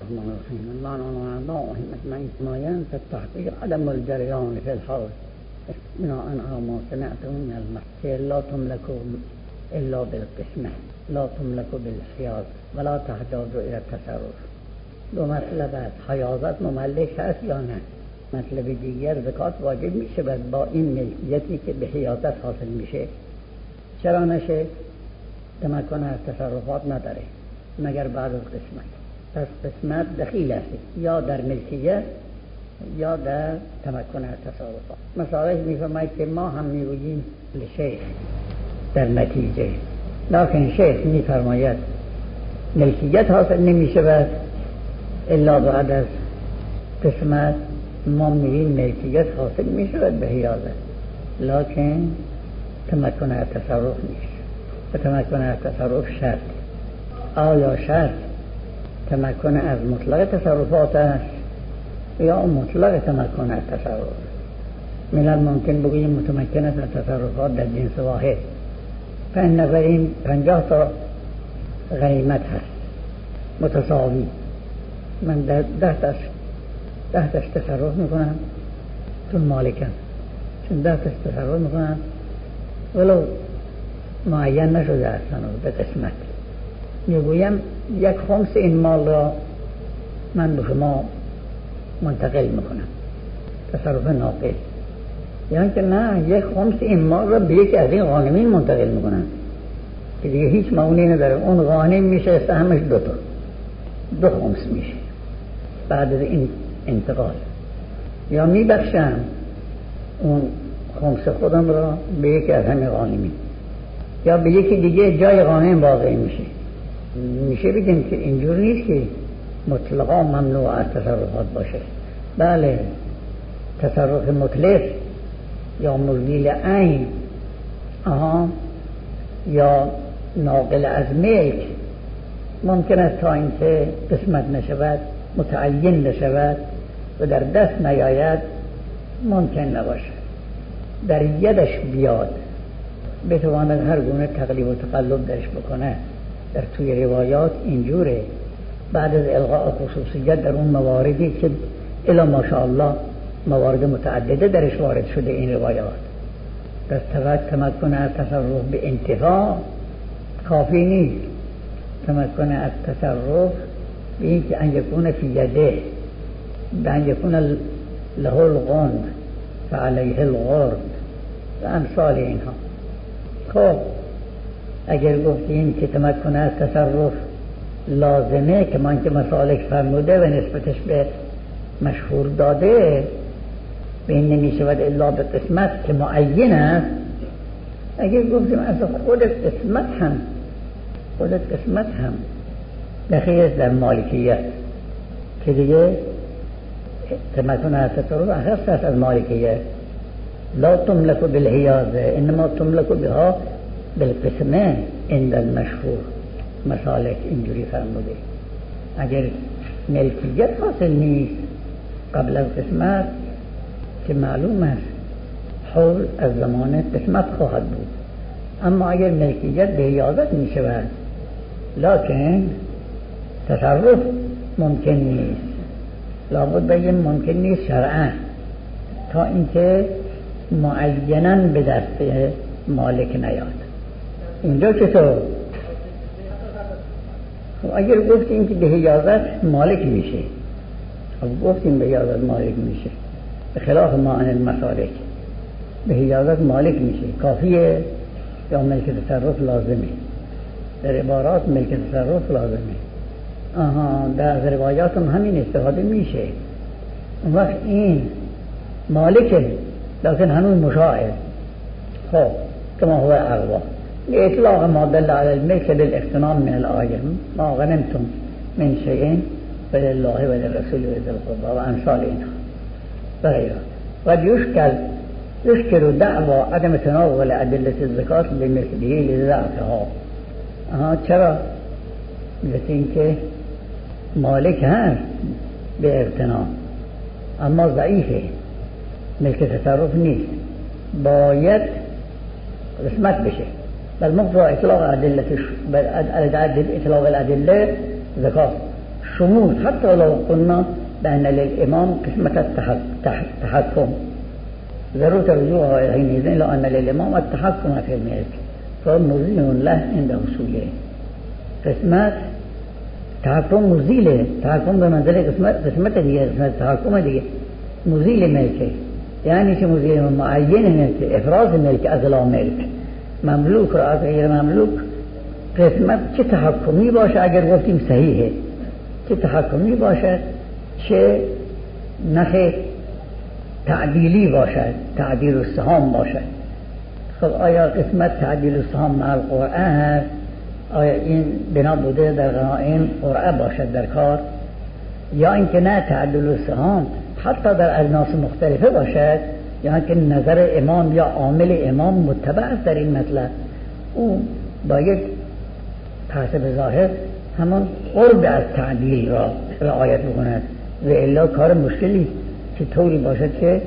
الرحمن الرحیم الله مطمئن مایان تحقیق عدم الجریان فی الحوض بناء على ما سمعتم من المسجد لا تملك الا بالقسمه لا تملك بالحیاز ولا تحتاج الى التصرف. دو مطلب است، حیازت مملک هست یا نه. مطلب دیگر زکات واجب میشه با این ملکیتی که به حیازت حاصل میشه. چرا نشه؟ تمکن از تصرفات نداره مگر بعد از قسمت. پس قسمت دخیل است یا در ملکیت یا در تمکن از تصرفات. مثلا میفرماید که ما هم میگوییم لشیخ در نتیجه، لکن شیخ میفرماید ملکیت حاصل نمیشه الا بعد از قسمت. ما میگیم ملکیت حاصل میشه به حیازت، لکن تمکن از تصرف نیست. و تمکن از تصرف شرط. آیا شرط تمکن از مطلق تصرفات است یا مطلق تمکن از تصرف؟ من الممکن بگوییم متمکن از تصرفات در جنس واحد. 5 نفریم 50 تا غنیمت هست متساوی، من در 10 تاش تصرف میکنم چون مالکم، چون 10 تاش تصرف میکنم ولو معین نشده اصلا به قسمت. میگویم 1/5 این مال را من به شما منتقل میکنم، تصرف ناقل. یعنی که نه، 1/5 این مال را به یکی از این غانمین منتقل میکنم که دیگه هیچ معونی نداره. اون غانم میشه سهمش 2 تا 2/5 میشه بعد از این انتقال. یا میبخشم اون 5 خودم را به یکی از همین غانمین یا به یکی دیگه جای غانم واقع میشه بگیم که اینجور نیست که مطلقا ممنوع از تصرفات باشه. بله، تصرف مطلق یا مزیل عین یا ناقل از ملک ممکن است تا اینکه قسمت نشود، متعین نشود و در دست نیاید ممکن نباشه. در یدش بیاد بتواند هر گونه تقلیب و تقلب درش بکنه. در توی روایات اینجوره. بعد از الغاء خصوصیت در اون مواردی که الا ماشاءالله موارد متعدده درش وارد شده این روایات، در تمکن از تصرف به انتفاع کافی نیست. تمکن از تصرف به این که ان یکون فی یده، به ان یکون له الغند فعلیه الغرد و امثال اینها. خب اگر گفتیم که تمکن از تصرف لازمه که من که مسالک فرموده و نسبتش به مشهور داده، به این نمی شود الا به قسمت که معین است. اگر گفتیم از خود قسمت هم دخیل در مالکیت که دیگه تمکن از تصرف اخص است از مالکیت. لا تملك بالحیازه انما تملك بها بالقسمه عند المشهور. مسالک اینجوری فرموده. اگر ملکیت حاصل نیست قبل از قسمت که معلوم است حول از زمان قسمت خواهد بود. اما اگر ملکیت به حیازت می شود لکن تصرف ممکن نیست، لابد بگیم ممکن نیست شرعا تا اینکه معیناً به دست مالک نیاد. اینجا چطور؟ اگر گفتیم که به حیازت مالک میشه، گفتیم به حیازت مالک میشه به خلاف معنی المسالک، به حیازت مالک میشه کافیه یا ملک تصرف لازمه؟ در عبارات ملک تصرف لازمه. در روایات هم همین استفاده میشه. اون وقت این مالکه لكن هنوز مشاعر. خب كما هو أغوى لإطلاق ما دل على الملك للاغتنام من الآية ما غنمتم من شيء فلله وللرسول وذي القربى وأمثالها وغيرها. قد يشكل دعوى عدم تناول أدلة الزكاة بمثله لضعفها. چرا؟ مثل اینکه مالک هست به اغتنام اما ضعیفه، ملک تصرف نیست، باید قسمت بشه. بل مقتضى اطلاق ادله اطلاق الادله زکات شمول حتی لو قلنا بأن للإمام قسمة التحكم ضرورة رجوعها حينئذ لو أن للإمام التحكم في الملك فهو مزيل له عند وصوله. قسمت تحكم مزيله، تحكم بمنزله قسمت دیگه، قسمت تحکم دیگه مزیل ملکه، یعنی چه مزیل؟ معین ملک، افراز ملک از لا ملک، مملوک را از غیر مملوک. قسمت چه تحکمی باشه اگر گفتیم صحیحه، چه تحکمی باشد، چه نخ تعدیلی باشد، تعدیل السهام باشد. خب آیا قسمت تعدیل السهام مع القرعه هست؟ آیا این بنا بوده در غنائم قرعه باشد در کار، یا اینکه نه تعدیل السهام حتی در اجناس مختلفه باشد، یا اینکه نظر امام یا عامل امام متبع است در این مطلب؟ او باید حسب ظاهر همان قرب از تعدیل را رعایت بکند و الا کار مشکلی که طوری باشد که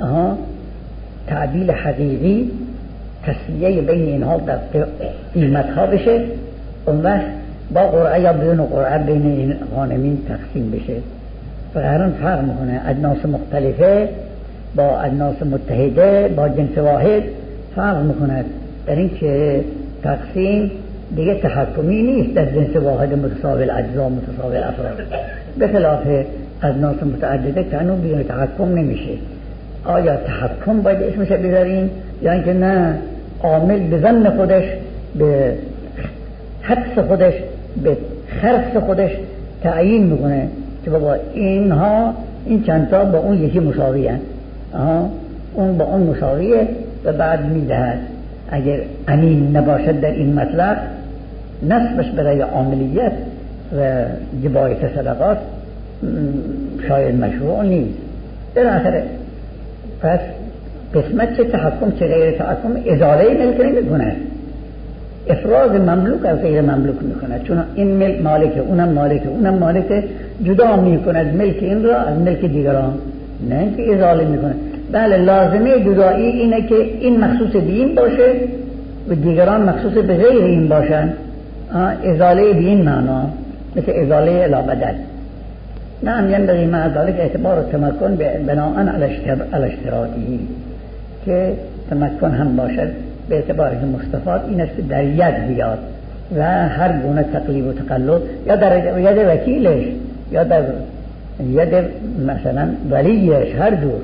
تعدیل حقیقی تسویه بین اینها در قیمتها بشه، اون وقت با قرعه یا بدون قرعه بین این غانمین تقسیم بشه. فقران فرق میکنه اجناس مختلفه با اجناس متحده با جنس واحد فرق میکند در این که تقسیم دیگه تحکمی نیست در جنس واحد متساوی الاجزا متساوی الافراد، به خلاف اجناس متعدده که انو بیان تحکم نمیشه. آیا تحکم باید اسمش بذاریم یا اینکه نه عامل به ظن خودش، به حدس خودش، به خرس خودش تعیین میکنه که بابا اینها این چندتا با اون یکی مساوی هست، اون با اون مساویه و بعد میدهد. اگر امین نباشد در این مطلب نسبش برای عاملیت و جبایت صدقات شاید مشروع نیست. در آخر پس قسمت چه تحکم چه غیر تحکم ازاله ملک نمی‌کند، افراز مملوک از غیر مملوک می‌کند، چون این ملک مالکه اونم مالکه اونم مالکه، جدا می‌کند ملک این را از ملک دیگران، نه اینکه ازاله می‌کند. بله لازمه جدایی اینه که این مخصوص به این باشه و دیگران مخصوص به غیر این باشن، ازاله به این معنا مثل ازاله الی بدل. نعم ينبغي مع ذلك اعتبار التمكن بناء على اشتراطه، که تمکن هم باشد به اعتبار که مستفاد این است که در ید بیاد و هر گونه تقلیب و تقلب یا در ید وکیلش یا در ید مثلا ولیش، هر جور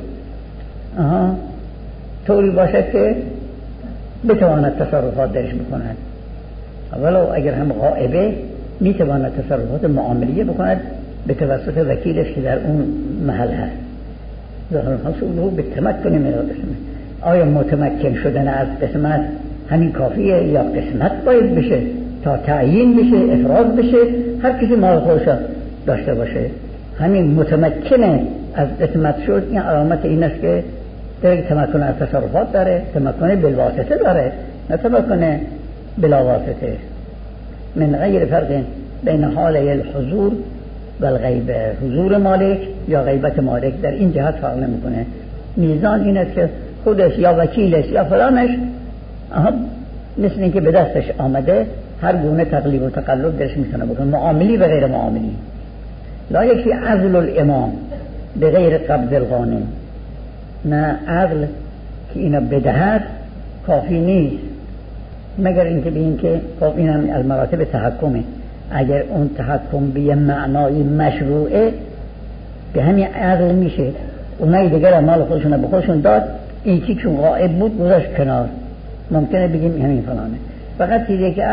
طوری باشد که بتواند تصرفات درش بکند، ولو اگر هم غائبه میتواند تصرفات معاملیه بکند به توسط وکیلش که در اون محل هست. ظاهر حصوله به تمکن من القسمت. آیا متمکن شدن از قسمت همین کافیه یا قسمت باید بشه تا تعیین بشه، افراز بشه، هر کسی مال خودش داشته باشه؟ همین متمکن از قسمت شد این علامت این است که در تمکن از تصرفات داره، تمکن بالواسطه داره، نه تمکن بلا واسطه. من غیر فرق بین حال الحضور و الغیبه، حضور مالک یا غیبت مالک در این جهت فرق نمیکنه. میزان این است که خودش یا وکیلش یا فلانش مثل اینکه به دستش آمده هر گونه تقلیب و تقلب درش میتونه بکنه، معاملی و غیر معاملی. لا یکی عزل الامام به غیر قبض الغانم، نه عزل که اینا بدهد کافی نیست، مگر اینکه به این که خب این هم از مراتب تحکمه. اگر اون تحکم به یه معنای مشروعه به همین عزل میشه، اونایی دیگر مال خودشون به خودشون داد، این که چون غائب بود گذاشت کنار، ممکنه بگیم همین فلانه. فقط چیزی که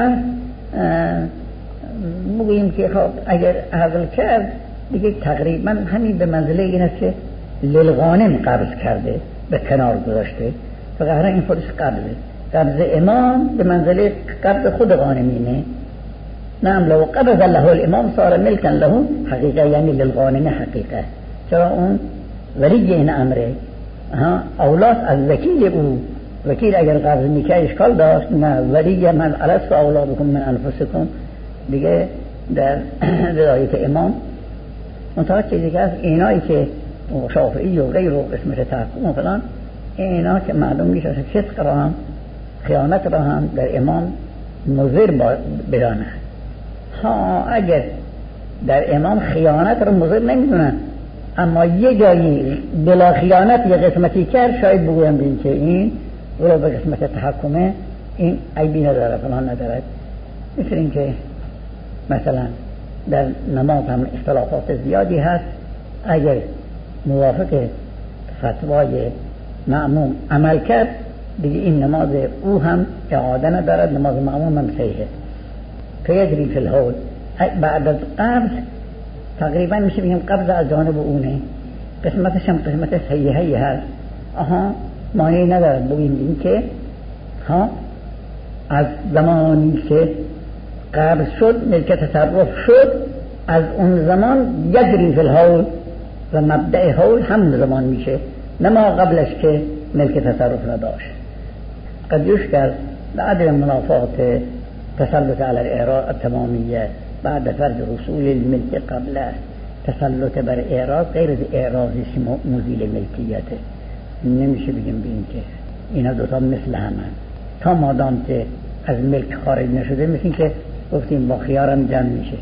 بگوییم که خب اگر عزل کرد دیگه تقریبا همین به منزله این است که للغانم قبض کرده، به کنار گذاشته، فقط این خودش قبض امام به منزله قبض خود غانمینه. نعم لو قبض له الامام صار ملكا له حقیقه، یعنی للغانم حقیقه. چرا اون ولی این امره اولاد از وکیل او، وکیل اگر قبض میکرد اشکال داشت، نه ولی من الست اولادکم من انفسکم دیگه در ولایت امام. منطقه چیزی که از اینایی که شافعی و غیر و قسمت تحکم و فلان، اینا که معلوم میشه فسق را هم خیانت را هم در امام مضر بدانه. اگر در امام خیانت رو مضر نمیدونن، اما یه جایی بلا خیانت یه قسمتی کرد شاید بگویم بین که این رو به قسمت تحکمه این عیبی نداره فلان ندارد. مثل این که مثلا در نماز هم اختلافات زیادی هست، اگر موافق فتوای مأموم عمل کرد دیگه این نماز او هم اعاده ندارد، نماز مأموم هم صحیحه. که یجری فی الحول بعد از قبض تقریبا میشه بگیم قبض از جانب اونه، قسمتش هم قسمت صحیحی هست. مانعی ندارد بگیم این که از زمانی که قبض شد ملک تصرف شد از اون زمان یجری فی الحول و مبدأ حول همون زمان میشه، نه ما قبلش که ملک تصرف نداشت. قد یشکر بعد منافات تسلط علی الاعراض التمامیه بعد فرض رسول الملک قبل تسلط بر اعراض غیر از اعراضی مزیل ملکیته. نمیشه بگیم بین که اینا دوتا مثل همن تا مادام که از ملک خارج نشده، مثل این که گفتیم با خیارم جمع میشه.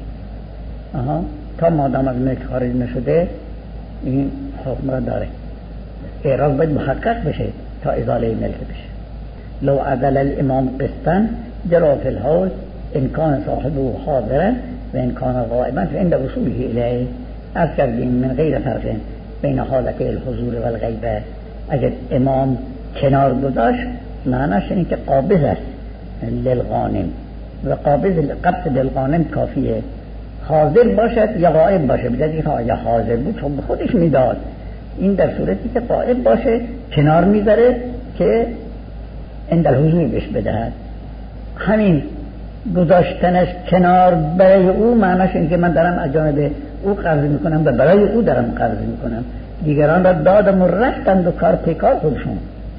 تا مادام از ملک خارج نشده این حکم را داره. اعراض باید محقق بشه تا ازاله ملک بشه. لو عدل الامام قسطا جرى في الحول ان كان صاحبه حاضرا و ان كان غائبا فعند وصوله الیه. از کردیم من غیر فرق بین حالت الحضور و الغیبه. اگر امام کنار گذاشت معناش اینه که قابض است للغانم و قبض للغانم کافیه، حاضر باشد یا غائب باشه. بجدی یا حاضر بود چون به خودش میداد، این در صورتی که غائب باشه کنار میذاره که عند الحضور بهش بدهد. همین گذاشتنش کنار برای او معناش این که من دارم از جانب او قرض میکنم و برای او دارم قرض میکنم، دیگران را دادم و رفتند و کار پیکار خودشون.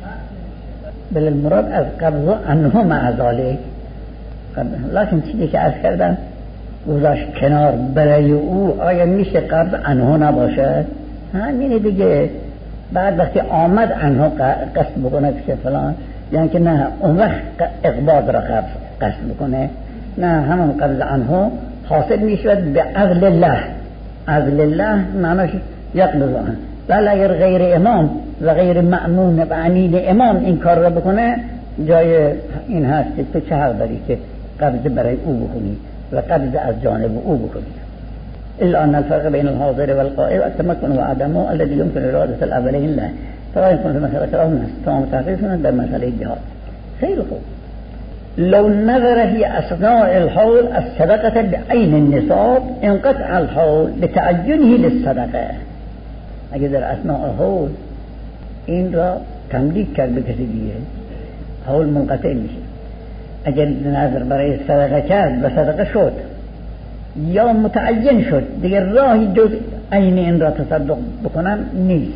بل المراد از قبض و انها مع ذالک. لیکن چیزی که عرض کردم گذاشت کنار برای او، آیا میشه قبض انها نباشه؟ همینه دیگه. بعد وقتی آمد انها قصد بکنه که فلان، یعنی که نه اون وقت اقباض را قصد بکنه، نه همون قبض انها حاصل میشود به عدل الله. عدل الله معناش یقبض عنه. ولی اگر غیر امام و غیر مأمون و عنید امام این کار را بکنه، جای این هست که تو چه حق داری که قبض برای او بکنی و قبض از جانب او بکنی. الا ان الفرق بین الحاضر والغائب التمكن وعدمه الذي يمكن اراده الاولين له. فلا يكون في مسألة الأمن تمام تحقيقنا بمسألة الجهاد. خير خوب. لو نظر في أثناء الحول الصدقة بعين النصاب انقطع الحول لتعينه للصدقة. اگر در اثناء حول این را تملیک کرد به کسی دیگه، حول منقطع میشه. اگر نظر برای صدقه کرد و صدقه شد یا متعین شد، دیگر راهی جز عین این را تصدق بکنم نیست.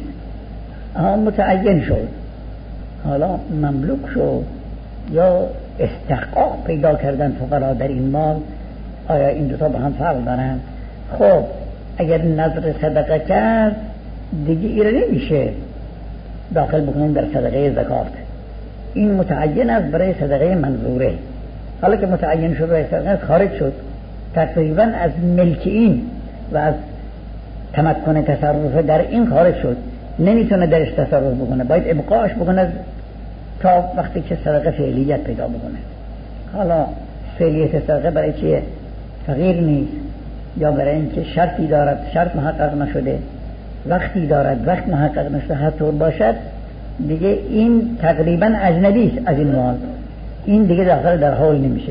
متعین شد، حالا مملوک شد یا استحقاق پیدا کردن فقرا در این مال، آیا این دوتا با هم فرق دارن؟ خب اگر نظر صدقه کرد دیگه ایره نمیشه داخل بکنیم در صدقه زکات. این متعین است برای صدقه منظوره. حالا که متعین شد برای صدقه خارج شد، تقریبا از ملک این و از تمکن تصرف در این خارج شد، نمیتونه درش تصرف بکنه، باید ابقاش بکنه تا وقتی که صدقه فعلیت پیدا بکنه. حالا فعلیت صدقه برای چیه؟ فقیر نیست، یا برای اینکه شرطی دارد، شرط محقق نشده، وقتی دارد، وقت محقق نشده، هر طور باشد دیگه این تقریبا اجنبی است از این مال، این دیگه داخل در حول نمیشه.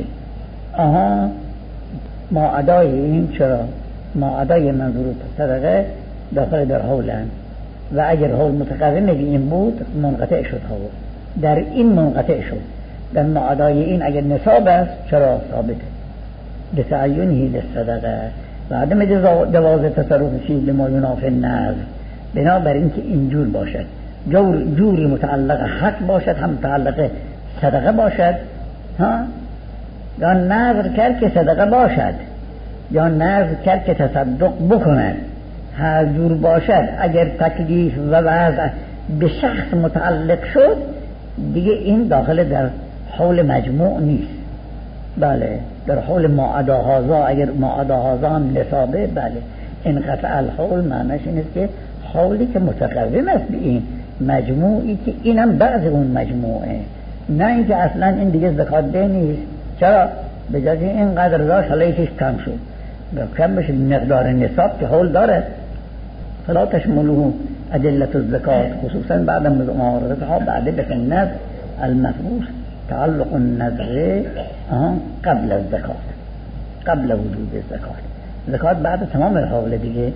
ما ادای این چرا؟ ما ادای منظور صدقه داخل در حولن و اگر حول متقرن این بود منقطع شد، حول در این منقطع شد. در ما ادای این اگر نصاب است چرا ثابته لتعینه للصدقه و عدم جواز تصرف فیه لما ینافی النذر، بنابراین که اینجور باشد، جوری متعلق حق باشد، هم متعلق صدقه باشد، یا نذر کرد که صدقه باشد یا نذر کرد که تصدق بکند، هر جور باشد اگر تکلیف و وضع به شخص متعلق شد دیگه این داخل در حول مجموع نیست. بله در حول ما عدا هذا، اگر ما عدا هذا هم نصابه، بله انقطع الحول معنیش این است که حولی که متقوم است به این مجموعی که اینم بعض اون مجموعه، نه اینکه اصلا این دیگه زکات ده نیست. چرا؟ به جای اینقدر داشت حالا یکیش کم شد، کم بشه مقدار نصاب که حول داره. فلا تشمله ادله الزکات، خصوصا بعد معارضتها بعد بفنت المفروض تعلق النظر قبل الزکات، قبل وجود الزکات. زکات بعد تمام الحول دیگه،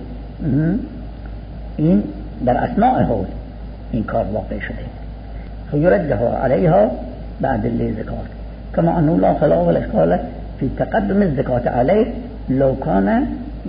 این در اثناء حول این کار واقع شده. فیردها علیها بعد الزکات كما أنه لا خلاف ولا إشكال في تقدم الزكاة عليه لو كان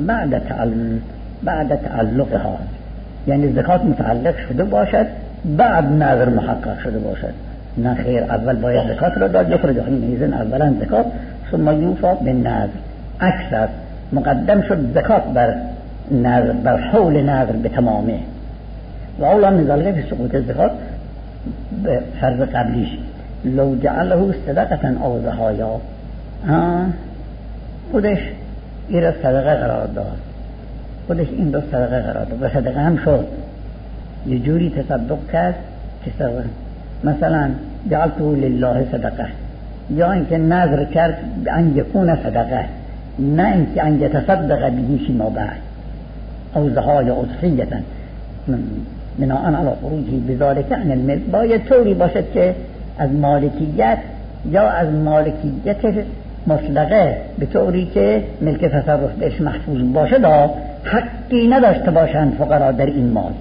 بعد تعلقها، يعني الزكاة متعلق شده باشد بعد نظر محقق شده باشد. نه خیر، اول باید زکات را داد، یخرج حینئذ اولا زکات ثم یوفا بالنذر. اکثر مقدم شد زکات بر نظر، بر حول نظر به تمامه. و اولا من ذلك في سقوط الزکات به فرض قبلیش لو جعله صدقه او ضحایا، خودش این را صدقه قرار داد، خودش این را صدقه قرار داد و صدقه هم شد. یه جوری تصدق کرد که مثلا جعلته لله صدقه، یا اینکه نذر کرد ان یکون صدقه، نه اینکه ان یتصدق به فیما بعد، او ضحایا اضحیه بناء علی خروجه بذلك عن الملک. باید طوری باشد که از مالکیت یا از مالکیت مطلقه به طوری که ملک تصرف بهش محفوظ باشد، حقی نداشته باشند فقرا در این مال.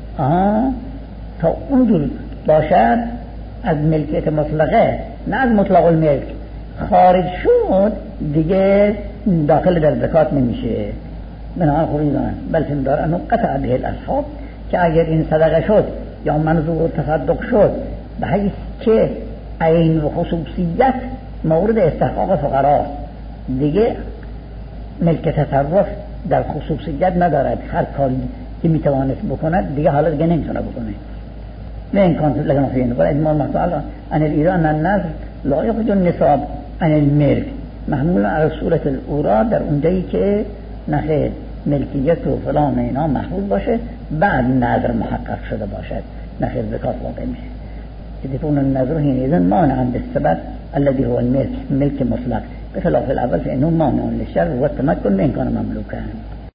تا اونجور باشد از ملکیت مطلقه، نه از مطلق الملک. خارج شد دیگه داخل در زکات نمیشه. بنابراین خروجان بلکه دار انو قطع به الاصحاب که اگر این صدقه شد یا منظور تصدق شد به حیث که عین و خصوصیت مورد استحقاق فقراست، دیگه ملک تصرف در خصوصیت ندارد. هر کاری که میتوانست بکند دیگه حالا دیگه نمیتونه بکنه. نه این کانت لگن فین ولی اجمال محتوال ان ایران الناس لا یخرج النصاب عن الملک محمول علی صورت الاوراد، در اونجایی که نخیر ملکیت و فلان اینا محفوظ باشه بعد نظر محقق شده باشد، نخیر زکات واقع میشه. يكون النذر حينئذ مانعا بالسبب الذي هو الملك ملك مطلق، بخلاف الأول فإنه مانع للشر والتمكن من كان مملوكا.